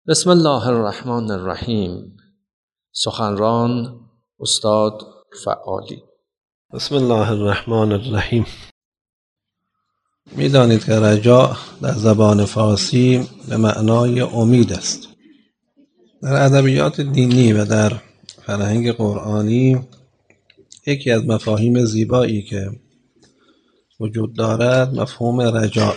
بسم الله الرحمن الرحیم. سخنران استاد فعالی. بسم الله الرحمن الرحیم. می‌دانید که رجاء در زبان فارسی به معنای امید است. در ادبیات دینی و در فرهنگ قرآنی یکی از مفاهیم زیبایی که وجود دارد مفهوم رجاء.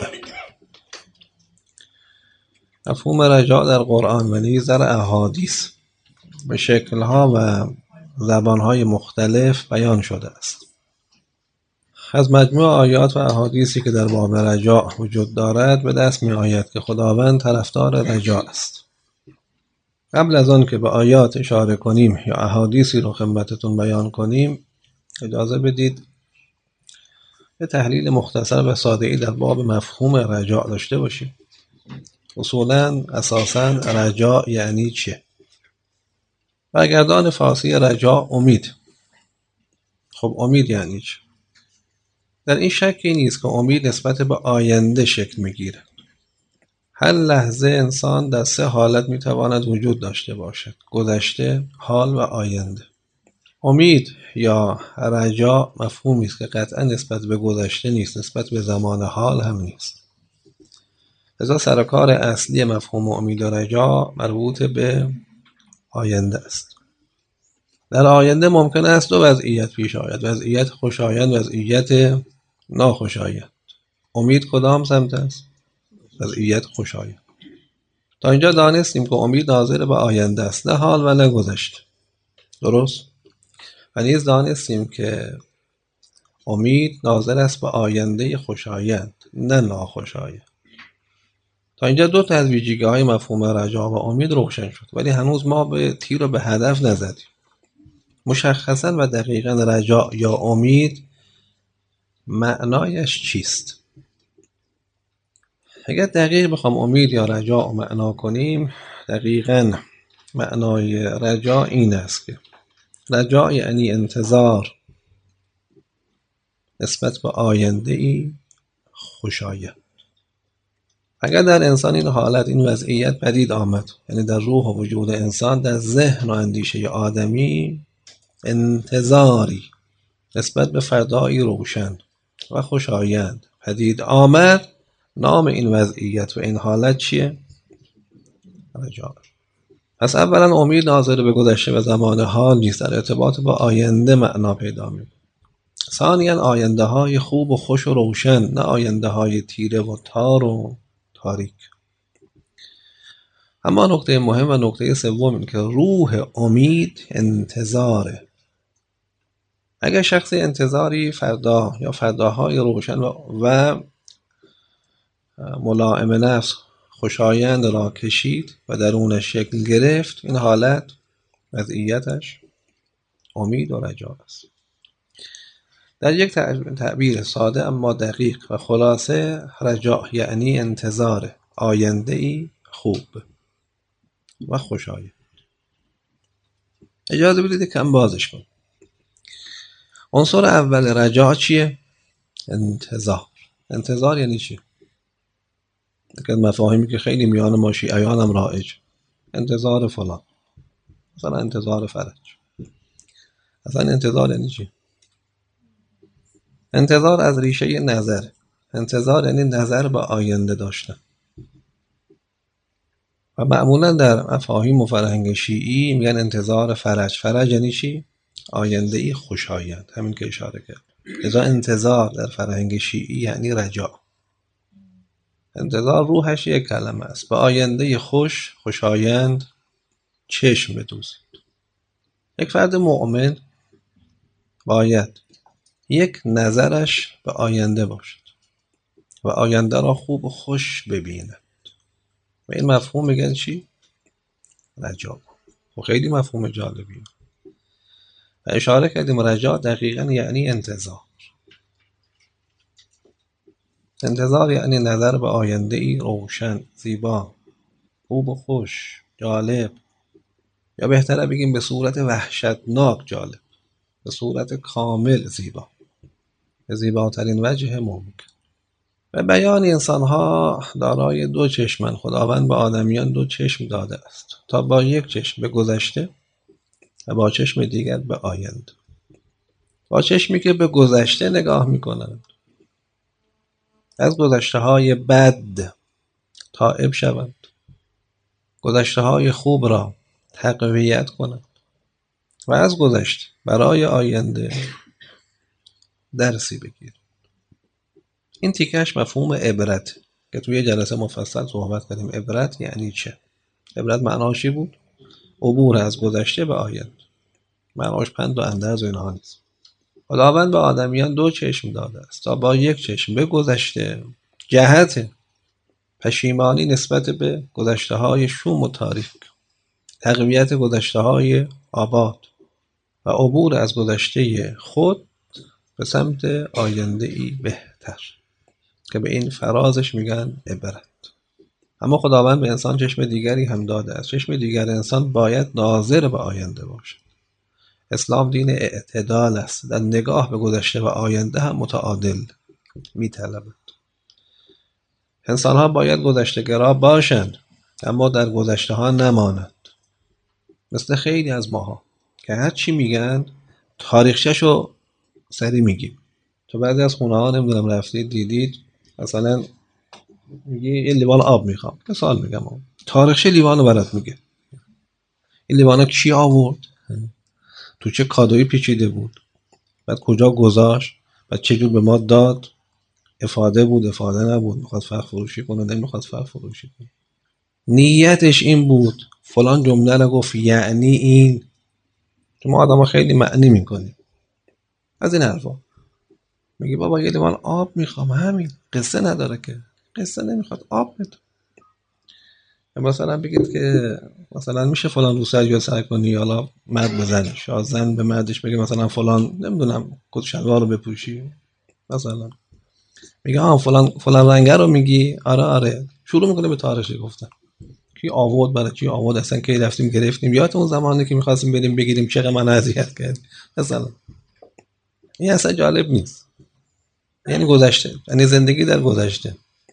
مفهوم رجاء در قرآن و نیز در احادیث به شکل‌ها و زبان‌های مختلف بیان شده است. از مجموع آیات و احادیثی که در باب رجاء وجود دارد به دست می آید که خداوند طرفدار رجاء است. قبل از آن که به آیات اشاره کنیم یا احادیثی رو خدمتتون بیان کنیم، اجازه بدید به تحلیل مختصر و ساده‌ای در باب مفهوم رجاء داشته باشیم. اصولاً اساساً رجاء یعنی چه؟ برگردان فارسی رجاء امید. خب امید یعنی چه؟ در این شکی نیست که امید نسبت به آینده شکل میگیره. هر لحظه انسان در سه حالت میتواند وجود داشته باشد: گذشته، حال و آینده. امید یا رجاء مفهومی است که قطعا نسبت به گذشته نیست، نسبت به زمان حال هم نیست. لذا سرکار اصلی مفهوم امید و رجاء مربوط به آینده است. در آینده ممکن است دو وضعیت پیش آید: وضعیت خوشایند، وضعیت ناخوشایند. امید کدام سمت است؟ وضعیت خوشایند. تا اینجا دانستیم که امید ناظر به آینده است، نه حال و نه گذشته. درست؟ و نیز دانستیم که امید ناظر است به آینده خوشایند، نه ناخوشایند. تا اینجا دو تا از ویژگی‌های مفهوم رجا و امید روشن شد، ولی هنوز ما به تیر و به هدف نزدیم. مشخصاً و دقیقاً رجا یا امید معنایش چیست؟ اگر دقیق بخوام امید یا رجا معنا کنیم، دقیقاً معنای رجا این است که رجا یعنی انتظار نسبت به آینده ای خوشایند. اگر در انسان این حالت، این وضعیت پدید آمد، یعنی در روح و وجود انسان، در ذهن و اندیشه آدمی انتظاری نسبت به فردایی روشن و خوشایند پدید آمد، نام این وضعیت و این حالت چیه؟ رجا. پس اولا امید ناظر به گذشته و زمان حال نیست، در ارتباط با آینده معنا پیدا می‌کند. ثانیاً آینده های خوب و خوش و روشن، نه آینده های تیره و تار و تاریک. اما نکته مهم و نکته سوم این که روح امید انتظاره. اگر شخص انتظاری فردا یا فرداهای روشن و ملائم نفس خوشایند را کشید و درونش شکل گرفت، این حالت وضعیتش امید و رجا است. در یک تعبیر ساده اما دقیق و خلاصه، رجا یعنی انتظار آینده ای خوب و خوشایند. اجازه بدید کم بازش کنم. عنصر اول رجا چیه؟ انتظار. انتظار یعنی چی؟ یک از مفاهیمی که خیلی میان ما شیعیان هم رایج. انتظار فلان، مثلا انتظار فرج. اصلا انتظار یعنی چی؟ انتظار از ریشه نظر. انتظار یعنی نظر به آینده داشتن. و معمولا در مفاهیم و فرهنگ شیعی میگن انتظار فرج. فرج یعنی چی؟ آینده ای خوشایند، همین که اشاره کرد. لذا انتظار در فرهنگ شیعی یعنی رجا. انتظار روحش یک کلمه است: به آینده خوشایند چشم بدوزید. یک فرد مؤمن باید یک نظرش به آینده باشد و آینده را خوب و خوش ببیند. و این مفهوم میگن چی؟ رجا. و خیلی مفهوم جالبیه. و اشاره کردیم رجا دقیقاً یعنی انتظار. انتظار یعنی نظر به آینده ای روشن، زیبا، خوب و خوش، جالب، یا بهتره بگیم به صورت وحشتناک جالب، به صورت کامل زیبا، به زیباترین وجه ممکن. و بیان انسانها دارای دو چشمند. خداوند به آدمیان دو چشم داده است تا با یک چشم به گذشته و با چشم دیگر به آینده. با چشمی که به گذشته نگاه میکنند، از گذشته های بد تائب شوند، گذشته های خوب را تقویت کنند و از گذشته برای آینده درسی بگیرند. این تیکش مفهوم عبرت که توی جلسه مفصل صحبت کردیم. عبرت یعنی چه؟ عبرت معناش چی بود؟ عبور از گذشته به آینده. معناش پند و اندرز و اینها نیست. خداوند به آدمیان دو چشم داده است تا با یک چشم به گذشته جهت پشیمانی نسبت به گذشته های شوم و تاریک، تقویت گذشته های آباد و عبور از گذشته خود به سمت آینده ای بهتر که به این فرازش میگن عبرت. اما خداوند به انسان چشم دیگری هم داده است. چشم دیگر انسان باید ناظر به آینده باشد. اسلام دین اعتدال است. در نگاه به گذشته و آینده هم متعادل میطلبد. انسان ها باید گذشته گرا باشند اما در گذشته ها نمانند. مثل خیلی از ماها که هر چی میگن تاریخچه‌شو سری میگیم. تو بعضی از خونه ها نمیدونم رفتید دیدید مثلا میگه یه لیوان آب میخوام، مثال میگم، تاریخچه لیوانو برات میگه. این لیوانو کی آورد، تو چه کادویی پیچیده بود، بعد کجا گذاشت، بعد چه جور به ما داد، افاده بود افاده نبود، میخواد فرق فروشی کنه نمیخواد فرق فروشی کنه، نیتش این بود، فلان جمله رو گفت یعنی این. که ما آدم خیلی معنی میکنیم از این حرفا. میگی بابا یه لیوان آب میخوام، همین، قصه نداره که، قصه نمیخواد، آب بده. مثلا بگید که مثلا میشه فلان رو سر سر کنی، حالا مرد بزنش یا زن به مردش بگه مثلا فلان نمیدونم کت شلوار رو بپوشی، مثلا میگه فلان رنگه رو میگی، آره شروع میکنه به تاریخی گفتن. کی آورد، برای کی آورد، اصلا کی رفتیم گرفتیم، یادت اون زمانی که میخواستیم بریم بگیریم چقدر من اذیت کرد مثلا. این اصلا جالب نیست. یعنی گذشته، یعنی زندگی در گذشته.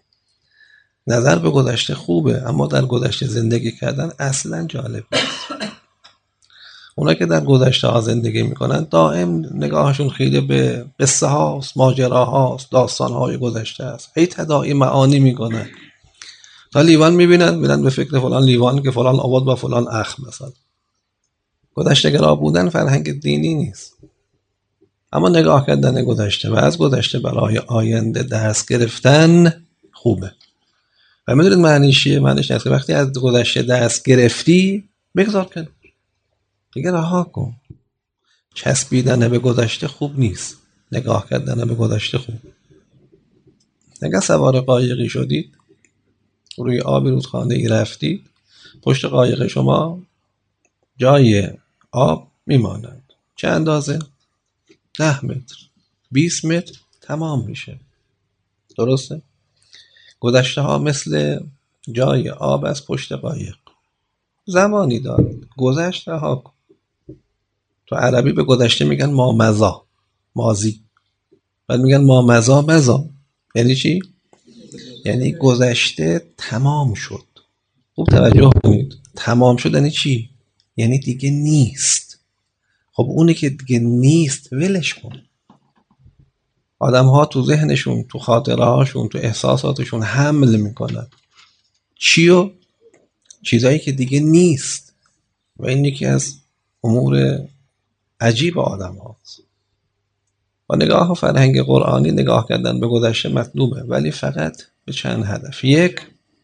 نظر به گذشته خوبه اما در گذشته زندگی کردن اصلا جالب نیست. اونا که در گذشته ها زندگی میکنن دائم نگاهشون خیلی به قصه هاست، ماجرا هاست، داستان های گذشته است. هی تداعی معانی میکنن. تا لیوان میبینن به فکر فلان لیوان که فلان آباد با فلان اخ مثلا. گذشته گرا بودن فرهنگ دینی نیست. اما نگاه کردن گذشته و از گذشته برای آینده درس گرفتن خوبه. و میدونید معنیش چیه؟ معنیش اینه که وقتی از گذشته درس گرفتی بگذار کن، دیگه رها کن. چسبیدن به گذشته خوب نیست، نگاه کردن به گذشته خوب. اگر سوار قایقی شدید، روی آبی رودخانه ای رفتید، پشت قایق شما جای آب میماند. چه اندازه؟ 10 متر 20 متر تمام میشه. درسته؟ گذشته ها مثل جای آب از پشت قایق، زمانی داره گذشت رها کن. تو عربی به گذشته میگن ما مضا، ماضی. بعد میگن ما مضا مضا. یعنی چی؟ یعنی گذشته تمام شد. خوب توجه کنید. تمام شد یعنی چی؟ یعنی دیگه نیست. خب اونی که دیگه نیست ولش کن. آدم ها تو ذهنشون، تو خاطره هاشون، تو احساساتشون حمل میکنن چیو؟ چیزایی که دیگه نیست. و این یکی از امور عجیب آدم هاست. با نگاه فرهنگ قرآنی نگاه کردن به گذشته مطلوبه، ولی فقط به چند هدف. یک،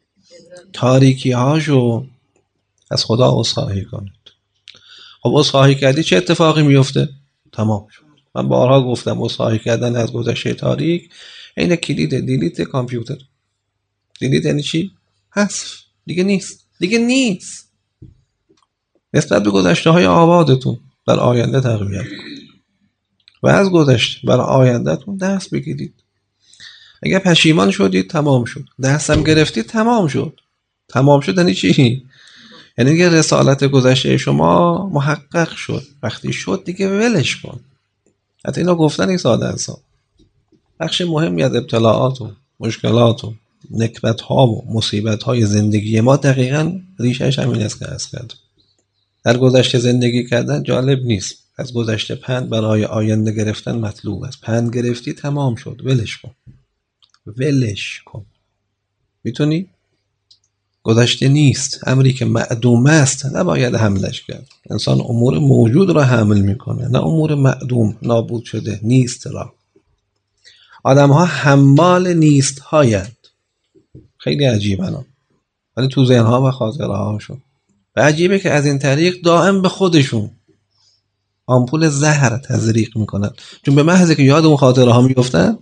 تاریکی هاشو از خدا عذرخواهی کنید. خب عذرخواهی کردی چه اتفاقی میفته؟ تمام شد. من بارها گفتم عذرخواهی کردن از گذشته تاریک این کلید دیلیت کامپیوتر. دیلیت یعنی چی؟ حذف. دیگه نیست. نسبت به گذشته های آبادتون بر آینده تقویت کنید و از گذشته بر آیندهتون درس بگیرید. اگر پشیمان شدید تمام شد. درسم گرفتید تمام شد. تمام شد یعنی چی؟ یعنی دیگه رسالت گذشته شما محقق شد. وقتی شد دیگه ولش کن. حتی اینا گفتن این ساده است. بخش مهمی از ابتلاعات و مشکلات و نکبت ها و مصیبت های زندگی ما دقیقاً ریشش همین است که عرض کردم. در گذشته زندگی کردن جالب نیست. از گذشته پند برای آینده گرفتن مطلوب است. پند گرفتی تمام شد، ولش کن. ولش کن. میتونی؟ گذشته نیست. امری که معدوم است نباید حملش کرد. انسان امور موجود را حمل میکنه، نه امور معدوم، نابود شده، نیست را. آدم ها حمال نیست هایند. خیلی عجیبه، ولی تو ذهن ها و خاطره هاشون. و عجیبه که از این طریق دائم به خودشون آمپول زهر تزریق میکنن، چون به محض که یاد اون خاطره ها میفتن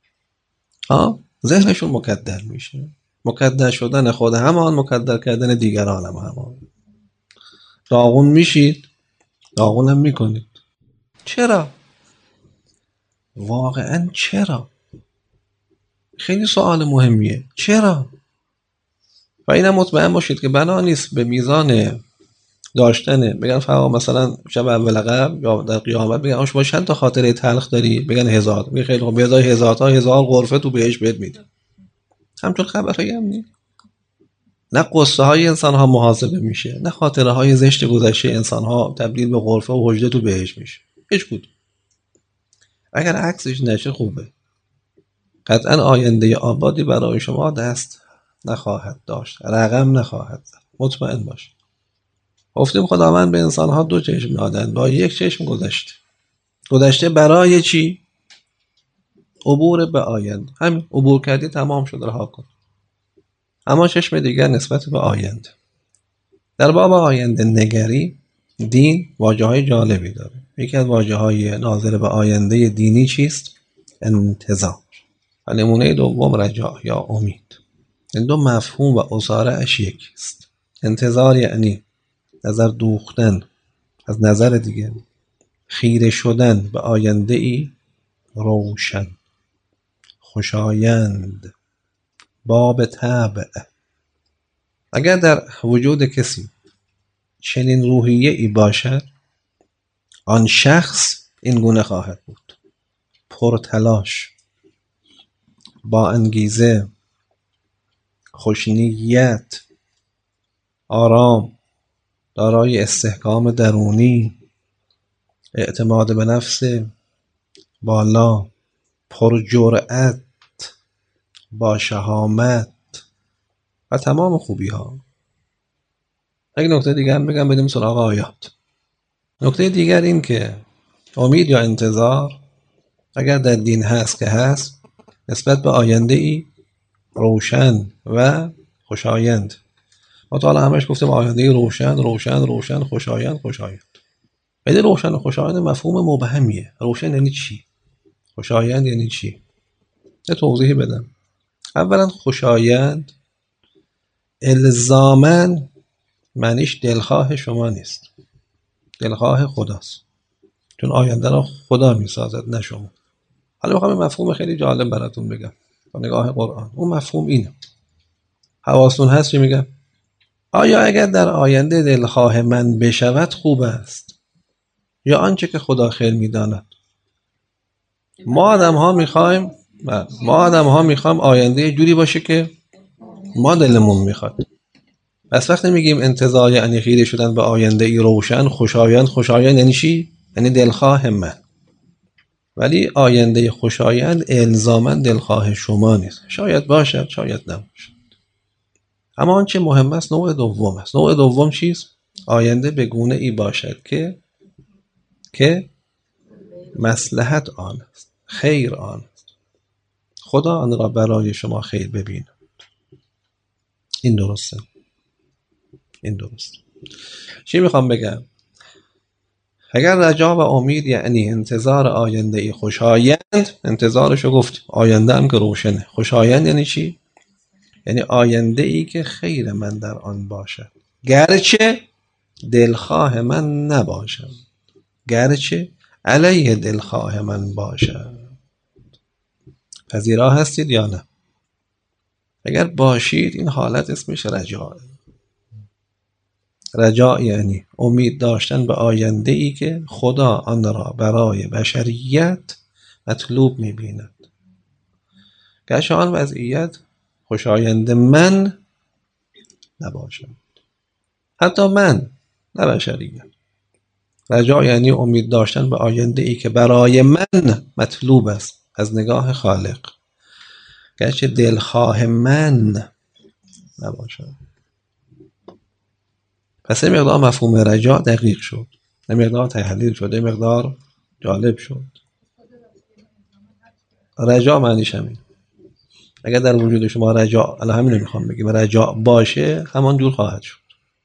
ذهنشون مکدر میشه. مکدر شدن خود همان، مکدر کردن دیگران هم همان. داغون میشید، داغونم میکنید. چرا؟ واقعا چرا؟ خیلی سوال مهمیه. چرا؟ و اینم مطمئن باشید که بنا نیست به میزان داشتن بگن فقط مثلا شب اول قبل یا در قیامت بگن شما چند تا خاطره تلخ داری، بگن 1000. میگه خیلی خوب، بذار 1000 تا 1000 غرفه تو بهش بهت میدم. همچون خبرایی هم نیست. نه قصه های انسان ها محاسبه میشه، نه خاطره های زشت گذشته انسان ها تبدیل به غرفه و حجره تو بهش میشه. هیچ کدوم. اگر عکسش نشه خوبه. قطعا آینده آبادی برای شما دست نخواهد داشت، رقم نخواهد زد. مطمئن باش. گفتیم خداوند به انسان ها 2 چشم دادن، با یک چشم گذشته برای چی؟ عبور به آینده. همین، عبور کردی تمام شد، رها کن. اما چشم دیگر نسبت به آینده. در باب آینده نگری دین واژه‌های جالبی داره. یکی از واژه‌های ناظر به آینده دینی چیست؟ انتظار. و نمونه دوم رجا یا امید. این 2 مفهوم و اساره اش یکیست. انتظار یعنی نظر دوختن از نظر دیگر، خیره شدن به آینده ای روشن، خوشایند، باب طبع. اگر در وجود کسی چنین روحیه ای باشد، آن شخص این گونه خواهد بود: پرتلاش، با انگیزه، خوشنیت، آرام، دارای استحکام درونی، اعتماد به نفس بالا، پرجرأت، با شهامت و تمام خوبی ها. یک نکته دیگر هم بگم بدیم سراغ آیات. نکته دیگر این که امید یا انتظار اگر در دین هست که هست، نسبت به آینده ای روشن و خوشایند. ما تا الان همش گفتیم آینده روشن روشن روشن، خوشایند خوشایند. ولی روشن و خوشایند مفهوم مبهمیه. روشن یعنی چی؟ خوشایند یعنی چی؟ یه توضیحی بدم. اولا خوشایند الزاماً معنیش دلخواه شما نیست، دلخواه خداست، چون آینده را خدا میسازد نه شما. حالا میخوام مفهوم خیلی جالب براتون بگم با نگاه قرآن. اون مفهوم اینه. حواستون هست چی میگم؟ آیا اگر در آینده دلخواه من بشود خوب است یا آنچه که خدا خیر میداند؟ ما آدم ها میخوایم آینده جوری باشه که ما دلمون میخواد. پس وقتی میگیم انتظار یعنی خیره شدن به آینده ای روشن، خوشایند. خوشایند یعنی چی؟ یعنی دلخواه من. ولی آینده خوشایند الزاماً دلخواه شما نیست. شاید باشد، شاید نباشد. اما آنچه مهم است نوع دوم است. نوع دوم چیست؟ آینده به گونه ای باشد که مصلحت آن است، خیر آن است، خدا آن را برای شما خیر ببیند. این درسته. چی میخوام بگم؟ اگر رجا و امید یعنی انتظار آینده ای خوشایند، انتظارشو گفت، آینده هم که روشنه. خوشایند یعنی چی؟ یعنی آینده ای که خیر من در آن باشد، گرچه دلخواه من نباشد، گرچه علیه دلخواه من باشد. پذیرا هستید یا نه؟ اگر باشید این حالت اسمش رجاء. رجاء یعنی امید داشتن به آینده ای که خدا آن را برای بشریت مطلوب می‌بیند. گرچه آن وضعیت خوشایند من نباشد، حتی من، نه بشریت. رجا یعنی امید داشتن به آینده ای که برای من مطلوب است از نگاه خالق، گرچه دلخواه من نباشد. پس این مقدار مفهوم رجا دقیق شد، این مقدار تحلیل شد، این مقدار جالب شد. رجا معنیش همین. اگر در وجود شما رجا، الان همین رو میخوام بگیم، رجا باشه همان جور خواهد شد.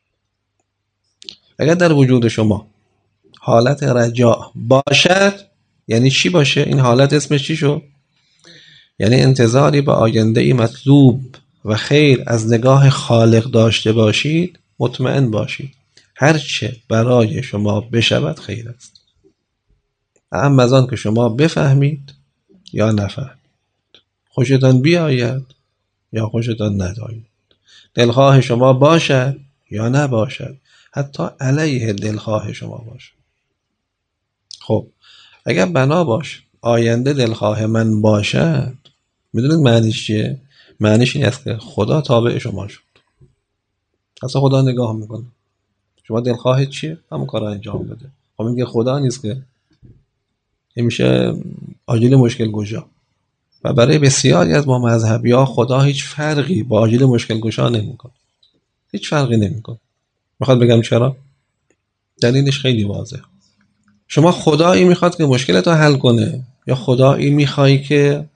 اگر در وجود شما حالت رجا باشد، یعنی چی باشه؟ این حالت اسمش چی شد؟ یعنی انتظاری به آینده ای مطلوب و خیر از نگاه خالق داشته باشید. مطمئن باشید هرچه برای شما بشود خیر است، اما از آن که شما بفهمید یا نفهمید، خوشتان بیاید یا خوشتان نیاید، دلخواه شما باشد یا نباشد، حتی علیه دلخواه شما باشد. خب اگر بنا باش آینده دلخواه من باشد، میدونید معنیش چیه؟ معنیش این است که خدا تابع شما شد. اصلا خدا نگاه میکنه شما دلخواه چیه، همون کار رو انجام بده. خب میگه خدا نیست که؟ این میشه آجیل مشکل گشا. و برای بسیاری از ما مذهبی‌ها خدا هیچ فرقی با آجیل مشکل گشا نمیکنه، هیچ فرقی نمیکنه. میخواد بگم چرا؟ دلیلش خیلی واضحه. شما خدایی میخواد که مشکلت رو حل کنه یا خدایی میخوای که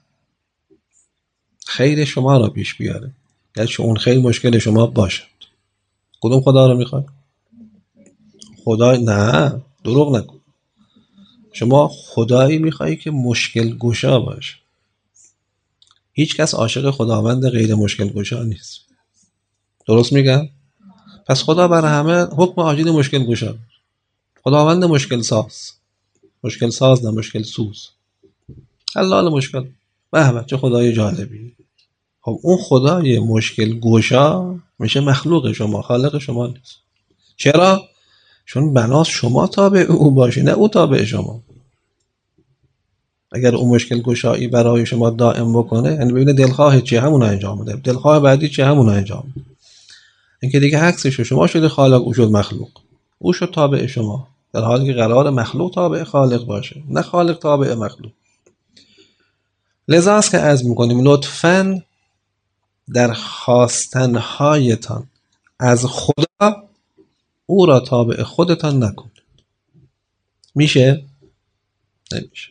خیر شما رو پیش بیاره، گرچه اون خیر مشکل شما باشد؟ کدوم خدا رو میخواد؟ خدا نه، دروغ نکن. شما خدایی میخوایی که مشکل گشا باشه. هیچ کس عاشق خداوند غیر مشکل گشا نیست. درست میگم؟ پس خدا بر همه حکم عاجل مشکل گشا، خداوند مشکل ساز، مشکل ساز نه مشکل سوز، حلال مشکل. به چه خدای جالبی. خب اون خدای مشکل گشا میشه مخلوق شما، خالق شما نیست. چرا؟ چون بناس شما تابع او باشه، نه او تابع شما. اگر اون مشکل گشایی برای شما دائم بکنه، یعنی ببینه دلخواه چیه همون انجام بده، دلخواه بعدی چیه همون انجام بده. این که دیگه عکسش، شما شده خالق، او شد مخلوق، او شد تابع شما، در حالی که قرار مخلوق تابع خالق باشه، نه خالق تابع مخلوق. لذا است که عرض میکنیم لطفاً در خواستنهایتان از خدا او را تابع خودتان نکن. میشه؟ نمیشه.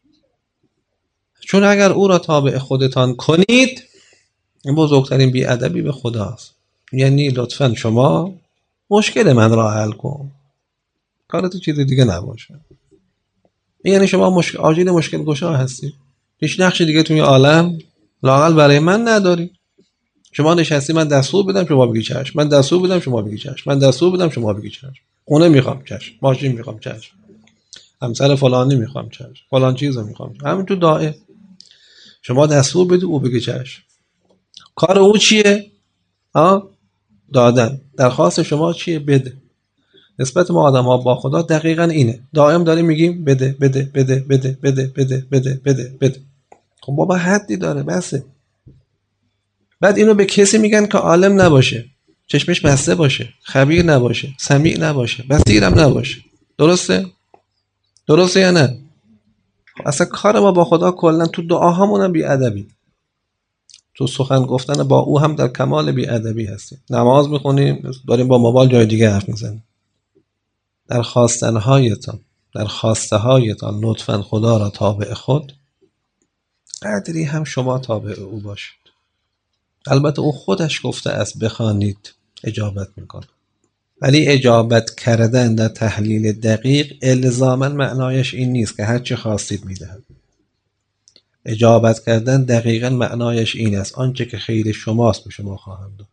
چون اگر او را تابع خودتان کنید، این بزرگترین بی‌ادبی به خداست. یعنی لطفاً شما مشکل من را حل کن، کارت چیز دیگه نباشه. یعنی شما آجیل مشکل گشا هستی، هیچ نقش دیگه توی عالم لااقل برای من نداری. شما نشستی من دستور بدم شما بگی چشم، من دستور بدم شما بگی چشم، من دستور بدم شما بگی چشم. خونه میخوام چشم، ماشین میخوام چشم، همسر فلانی میخوام چشم، فلان چیزو میخوام. همین تو دائم شما دستور بدی او بگی چشم. کار او چیه؟ دادن. درخواست شما چیه؟ بده. نسبت ما آدم ها با خدا دقیقاً اینه، دائم داریم میگیم بده بده بده بده بده بده بده بده بده. خب بابا حدی داره، بسه. بعد اینو به کسی میگن که عالم نباشه، چشمش بسته باشه، خبیر نباشه، سمیع نباشه، بصیرم نباشه. درسته؟ درسته یا نه؟ اصلا کار ما با خدا کلا تو دعاهامون هم بی‌ادبی، تو سخن گفتن با او هم در کمال بی‌ادبی هستیم. نماز میخونیم داریم با موبایل جای دیگه حرف میزنیم. در خواستنهایتان، در خواسته هایتان لطفاً خدا را تابع خود، قدری هم شما تابع او باشید. البته او خودش گفته است بخوانید اجابت میکنه، ولی اجابت کردن در تحلیل دقیق الزاماً معنایش این نیست که هر چه خواستید میدهد. اجابت کردن دقیقاً معنایش این است آنچه که خیر شماست به شما خواهم داد.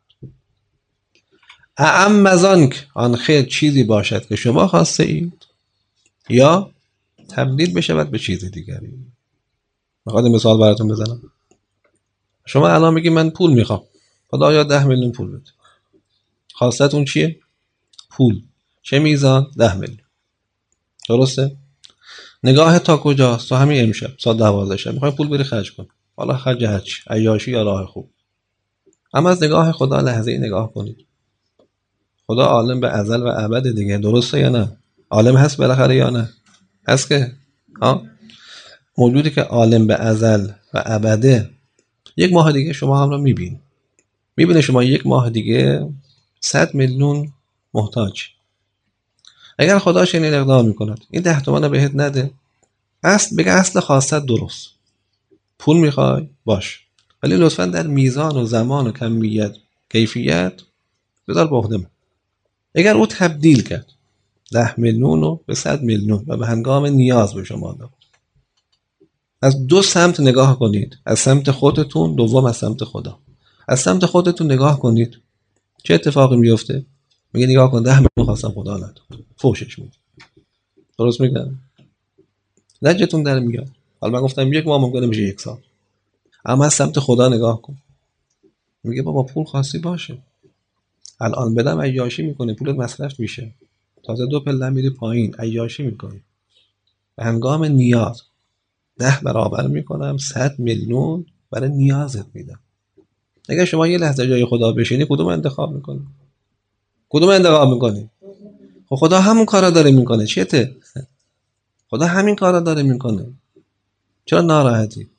اعم از آن خیر چیزی باشد که شما خواسته اید یا تبدیل بشود به چیز دیگری. میخواد مثال براتون بزنم. شما الان میگی من پول میخوام، خدایا 10 میلیون پول بده. خواستتون چیه؟ پول. چه میزان؟ 10 میلیون. درسته؟ نگاه تا کجاست؟ تا همین امشب ساعت 12 شب میخوای پول بری خرج کن. حالا هر عیاشی یا راه خوب. اما از نگاه خدا لحظه ای نگاه کنید. خدا عالم به ازل و ابد دیگه، درسته یا نه؟ عالم هست بالاخره یا نه؟ هست که ها؟ موجودی که عالم به ازل و ابده، یک ماه دیگه شما هم رو میبینه شما یک ماه دیگه 100 میلیون محتاج. اگر خدا چنین اقدام میکند این 10 تومن رو بهت نده، بگه اصل خواستت درست، پول میخوای باش، ولی لطفا در میزان و زمان و کمیت کیفیت بذار بخدمه. اگر او تبدیل کرد 10 میلیون رو به 100 میلیون و به هنگام نیاز به شما داد، از دو سمت نگاه کنید، از سمت خودتون، دوم از سمت خدا. از سمت خودتون نگاه کنید چه اتفاقی میفته؟ میگه نگاه کن 10 میلیون خواستم خدا نداد، فوشش میده. درست میگم؟ لجتون در میاد. حالا من گفتم یک ماه ممکنه میشه 1 سال، اما از سمت خدا نگاه کن. میگه بابا پول خاصی باشه، الان بدم عیاشی میکنه، پولت مصرف میشه، تازه 2 پله میری پایین عیاشی میکنی، به هنگام نیاز 10 برابر میکنم 100 میلیون برای نیازت میدم. اگر شما یه لحظه جای خدا بشینی کدوم انتخاب میکنی؟ کدوم انتخاب میکنی؟ خب خدا همون کارا داره میکنه، چته؟ خدا همین کارا داره میکنه. چرا ناراحتی؟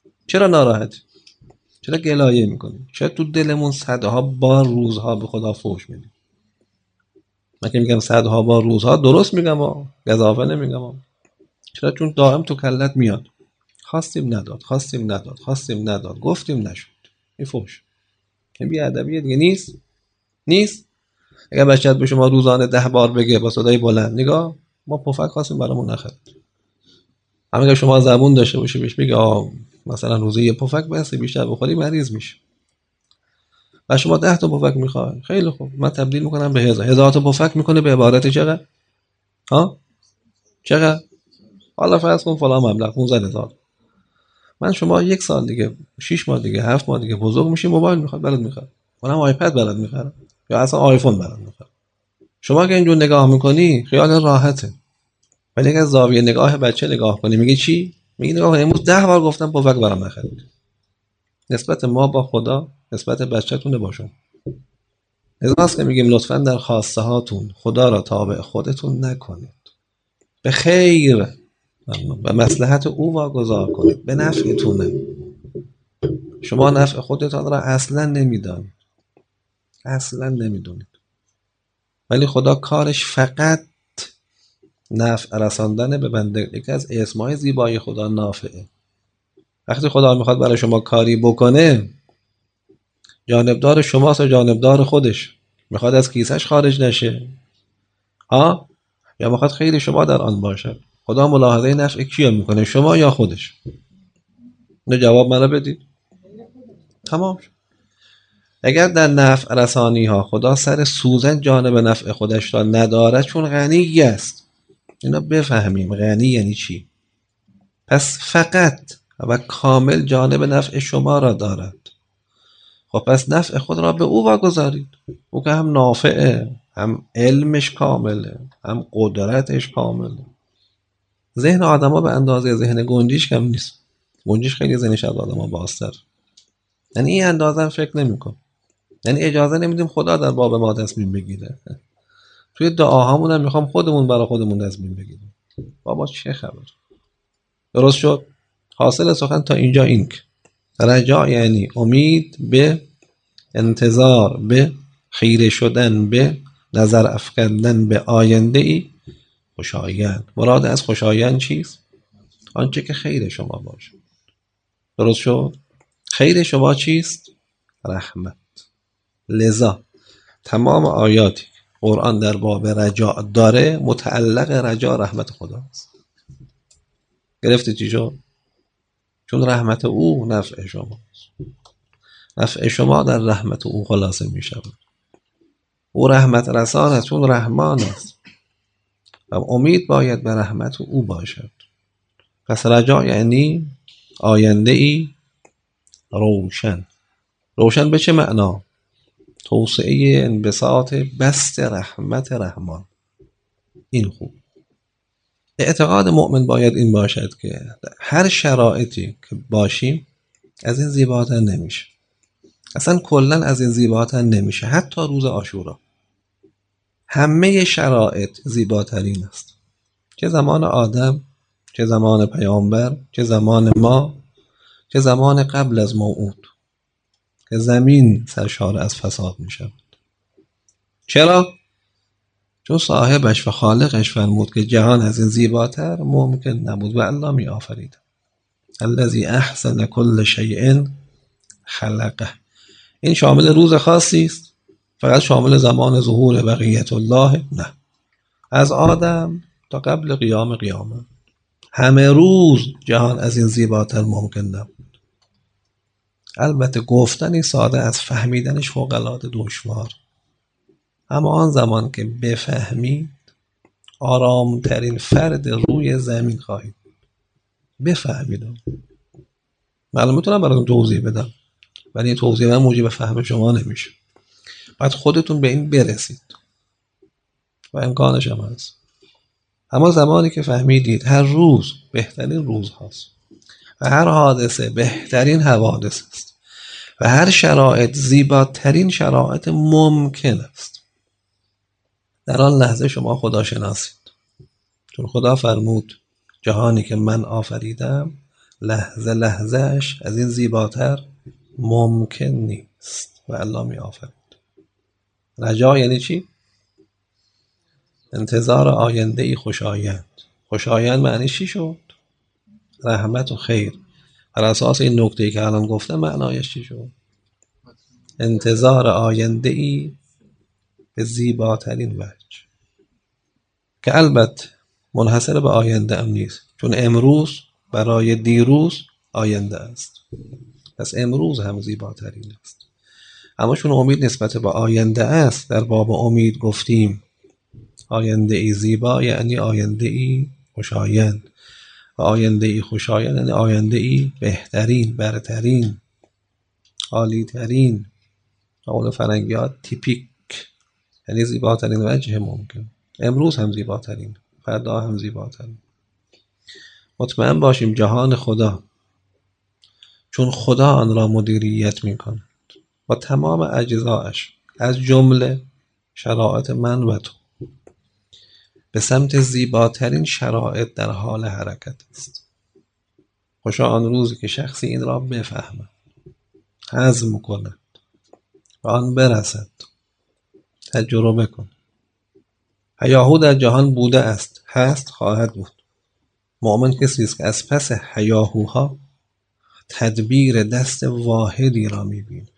چرا گلایه میکنی؟ چرا تو دلمون صدها بار روزها به خدا فوش میدیم؟ من که میگم صدها بار روزها درست میگم و گزافه نمیگم. چرا؟ چون دائم تو کلت میاد خواستیم نداد، گفتیم نشد. این فوش، این بی‌ادبیه دیگه. نیست. اگر بچه‌ت به شما روزانه 10 بار بگه با صدای بلند نگاه ما پفک خواستیم برامون نخرید، اما اگر شما زبون داشته باشی بهش بگی مثلا روزی یه پفک بس، بیشتر بخوری مریض میشه. و شما 10 تا پفک میخوای، خیلی خوب من تبدیل میکنم به 1000 تا پفک میکنه به عبارت چقدر؟ چقدر؟ حالا فرض کن فلان مبلغ 15000. من شما 1 سال دیگه، 6 ماه دیگه، 7 ماه دیگه بزرگ میشی، موبایل میخواد برات میخرم، اونم آیپد برات میخرم یا اصلا آیفون برات میخرم. شما که اینجور نگاه میکنی خیال راحته، ولی اگه زاویه نگاه بچه نگاه کنی میگه چی؟ میگه نگاه کن امروز 10 بار گفتم پفک برام نخرید. نسبت ما با خدا نسبت بچه‌تونه باشون. لذاست که میگیم لطفاً در خواسته هاتون خدا را تابع خودتون نکنید، به خیر و مصلحت او واگذار کنید، به نفعتونه. شما نفع خودتان را اصلا نمیدونید، ولی خدا کارش فقط نفع رساندن به بنده. یکی از اسمای زیبای خدا نافعه. وقتی خدا میخواد برای شما کاری بکنه، جانبدار شماست و جانبدار خودش. میخواد از کیسش خارج نشه یا میخواد خیلی شما در آن باشد. خدا ملاحظه نفع کیو میکنه، شما یا خودش؟ نه جواب منو بدید. تمام شد. اگر در نفع رسانی ها خدا سر سوزن جانب نفع خودش را ندارد، چون غنی است. اینا بفهمیم غنی یعنی چی. پس فقط و کامل جانب نفع شما را دارد. خب پس نفع خود را به او واگذارید. او که هم نافعه، هم علمش کامله، هم قدرتش کامله. ذهن آدما به اندازه ذهن گنجیش کم نیست. گنجیش خیلی ذهنش از آدما بازتر. یعنی این اندازه هم فکر نمی‌کن. یعنی اجازه نمیدیم خدا در باب ما تصمیم بگیره. توی دعاهامون هم میخوام خودمون برای خودمون تصمیم بگیریم. بابا چه خبر؟ درست شد؟ حاصل سخن تا اینجا این که رجا یعنی امید به، انتظار به، خیره شدن به، نظر افکندن به آینده ای خوشایند. مراد از خوشایند چیست؟ آنچه که خیر شما باشه. درست شد؟ خیر شما چیست؟ رحمت. لذا تمام آیاتی قرآن در باب رجا داره متعلق رجا رحمت خداست. گرفتی چی شد؟ چون رحمت او نفع شماست. نفع شما در رحمت او خلاصه می شود. او رحمت رسان است چون رحمان است و امید باید به رحمت او باشد. پس رجا یعنی آینده ای روشن. روشن به چه معنا؟ توسعه انبساط بست رحمت رحمان. این خوب. اعتقاد مؤمن باید این باشد که هر شرایطی که باشیم از این زیباتر نمیشه. اصلا کلا از این زیباتر نمیشه. حتی روز عاشورا همه شرایط زیباترین است. چه زمان آدم، چه زمان پیامبر، چه زمان ما، چه زمان قبل از موعود که زمین سرشار از فساد می شود. چرا؟ چون صاحبش و خالقش فرمود که جهان از این زیباتر ممکن نبود و الله می آفرید. الذی احسن کل شیء خلقه. این شامل روز خاصی است؟ فقط شامل زمان ظهور بقیت الله؟ نه، از آدم تا قبل قیام قیامت همه روز جهان از این زیباتر ممکن نبود. البته گفتنی ساده از فهمیدنش فوق‌العاده دشوار، اما آن زمان که بفهمید آرامترین فرد روی زمین خواهید بفهمید. معلوم میتونم براتون توضیح بدم ولی توضیح من موجب فهم شما نمیشه. باید خودتون به این برسید و امکانش هم هست. اما زمانی که فهمیدید هر روز بهترین روز هاست و هر حادثه بهترین حوادث است و هر شرایط زیباترین شرایط ممکن است، در آن لحظه شما خدا شناسید. چون خدا فرمود جهانی که من آفریدم لحظه لحظهش از این زیباتر ممکن نیست و الله می آفرید. رجا یعنی چی؟ انتظار آینده ای خوشایند. خوشایند معنی چی شد؟ رحمت و خیر. بر اساس این نکته‌ای که الان گفتم معنایش چی شد؟ انتظار آینده ای به زیباترین وجه که البته منحصر به آینده هم نیست، چون امروز برای دیروز آینده است، پس امروز هم زیباترین است. اما چون امید نسبت به آینده است، در باب امید گفتیم آینده ای زیبا یعنی آینده ای خوشایند و آینده ای خوشایند یعنی آینده ای بهترین، برترین، عالیترین، قول فرنگی ها تیپیک، یعنی زیباترین وجه ممکن. امروز هم زیباترین، فردا هم زیباترین. مطمئن باشیم جهان خدا، چون خدا آن را مدیریت می کند و تمام اجزایش از جمله شرایط من و تو به سمت زیباترین شرایط در حال حرکت است. خوشا آن روزی که شخصی این را بفهمد، هضم کند و آن برسد، تجربه کند. هیاهو در جهان بوده است، هست، خواهد بود. مؤمن کسی است که از پس هیاهوها تدبیر دست واحدی را می‌بیند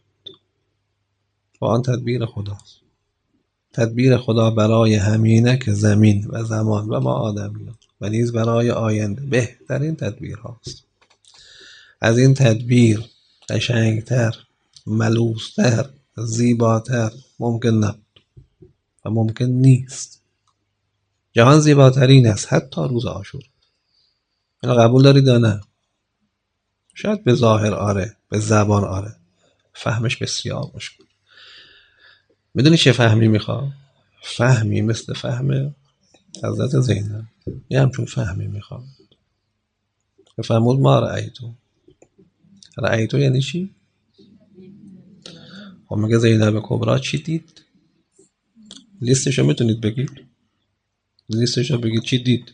و آن تدبیر خداست. تدبیر خدا برای همینک زمین و زمان و ما آدمیان و نیز برای آینده بهترین تدبیر هاست. از این تدبیر قشنگتر، ملوث‌تر، زیباتر ممکن نبود و ممکن نیست. جهان زیباترین است، حتی روز عاشورا. اینو قبول دارید یا نه؟ شاید به ظاهر آره، به زبان آره، فهمش بسیار مشکل. میدونی چه فهمی میخواد؟ فهمی مثل فهم حضرت زینب. یه همچون فهمی میخواد که فرمود ما رأیتو. رأیتو یعنی چی؟ خب میگه زینب کبرا چی دید؟ لیستشو میتونید بگید؟ لیستشو بگید چی دید؟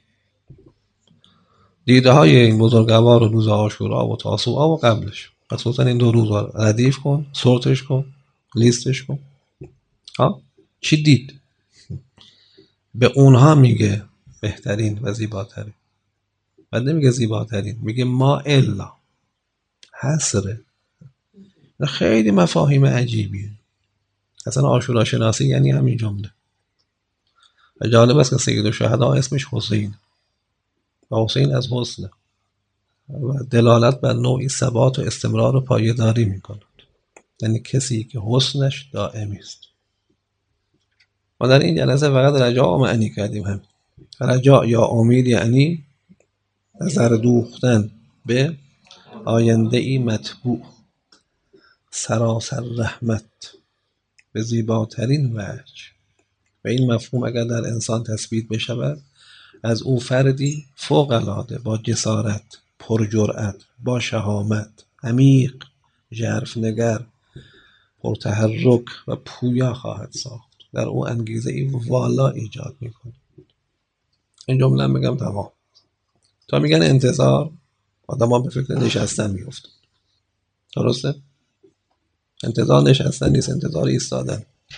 دیده های این بزرگوار و روز عاشورا و تاسوعا و قبلش، خصوصا این دو روز ردیف کن، سورتش کن، لیستش کن. ها؟ چی دید؟ به اونها میگه بهترین و زیباترین. بعد نمیگه زیباترین، میگه ما الا حسره. خیلی مفاهیم عجیبیه. اصلا عاشورا شناسی یعنی همین جمله. و جالب است که سید الشهدا اسمش حسین و حسین از حسنه و دلالت بر نوعی ثبات و استمرار و پایداری میکند، یعنی کسی که حسنش دائمی است. ما در این جلسه فقط رجاء معنی کردیم. هم رجاء یا امید یعنی نظر دوختن به آینده ای مطبوع، سراسر رحمت، به زیباترین وجه. و این مفهوم اگر در انسان تثبیت بشود، از او فردی فوق‌العاده با جسارت، پرجرأت، با شهامت، عمیق، ژرفنگر، پرتحرک و پویا خواهد ساخت. در او انگیزه ای والا ایجاد میکنه. این جمله بگم تمام. تا میگن انتظار، آدم ها به فکر نشستن میفتن. درسته؟ انتظار نشستن نیست، انتظار ایستادن.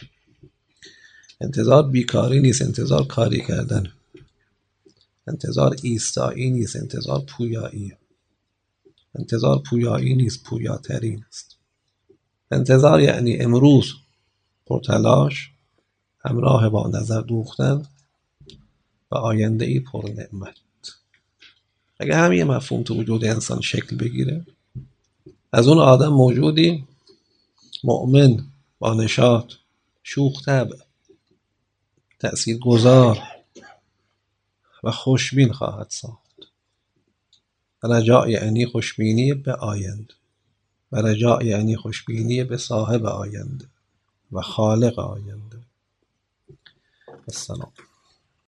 انتظار بیکاری نیست، انتظار کاری کردن. انتظار ایستایی نیست، انتظار پویاییه. انتظار پویایی نیست، پویاترین است. انتظار یعنی امروز پرتلاش همراه با نظر دوختن و آینده ای پر نعمت. اگه همین مفهوم تو وجود انسان شکل بگیره، از اون آدم موجودی مؤمن، با نشاط، شوخ طبع، تأثیرگذار و خوشبین خواهد ساخت. رجاء یعنی خوشبینی به آینده و رجاء یعنی خوشبینی به صاحب آینده و خالق آینده. السلام.